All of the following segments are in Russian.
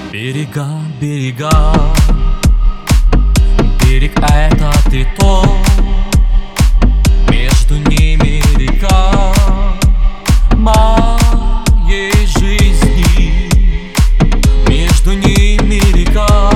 Берега, берега, берег этот и тот, между ними река моей жизни, между ними река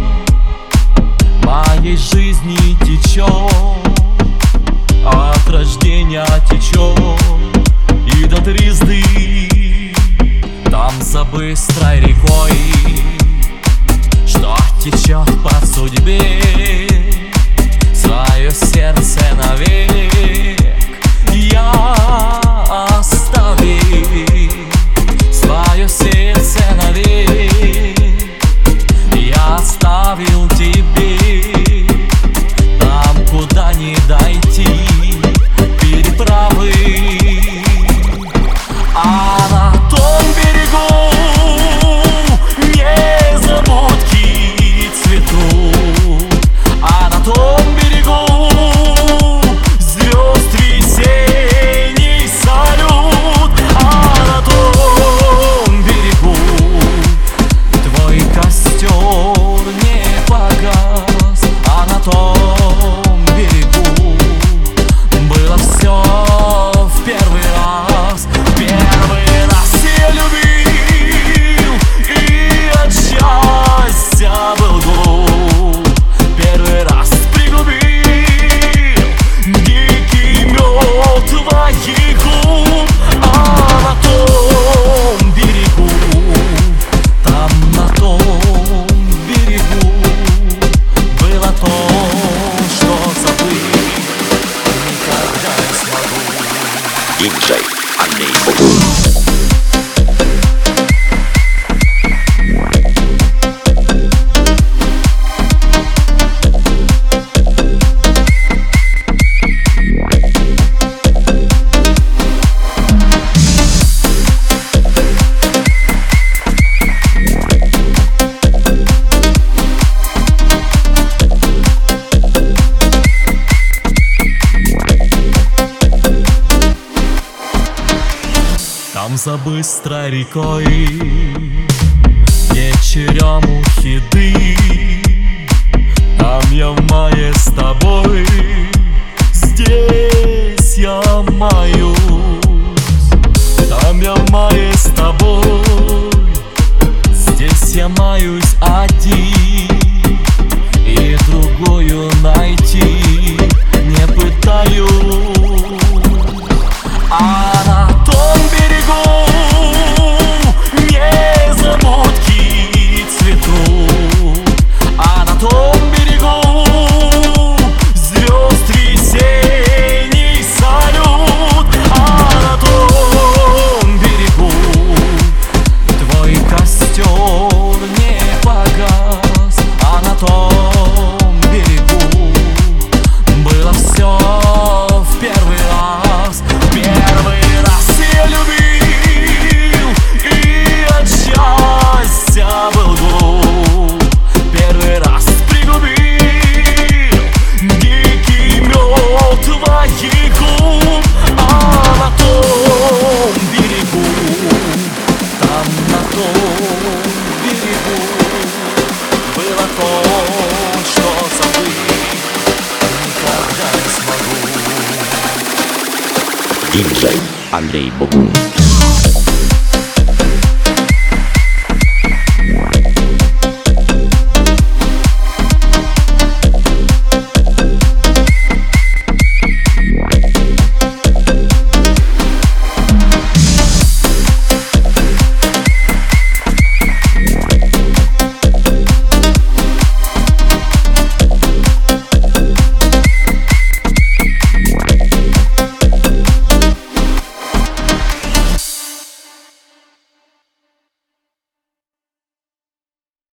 моей жизни течет, от рождения течет и до тризны. Там за быстрой рекой, что течет по судьбе, свое сердце навек я оставил, свое сердце навек я оставил тебе. Там, куда не дойти переправы, а на том берегу незабудки цветут, а на том берегу звезд весенний салют, а на том берегу твой костер не погас, а на том берегу было все в первый раз. Первый раз я любил и от счастья был глуп, первый раз пригубил дикий мед твоих губ, а на том берегу, там на том берегу было то, что забыть никогда не смогу. Диджей Андрей Богун. Там за быстрой рекой, где черемухи дым, там я мае с тобой, здесь я маюсь, там я мае с тобой, здесь я маюсь один, и другую найти не пытаюсь. А на том берегу незабудки цветут, а на том берегу звезд весенний салют, а на том берегу твой костер не погас, а на том берегу было все в первый раз. Первый раз я любил и от счастья был глуп, первый раз пригубил дикий мед твоих губ, а на том берегу, там на том берегу было то, что забыть никогда не смогу. Диджей Андрей Богун.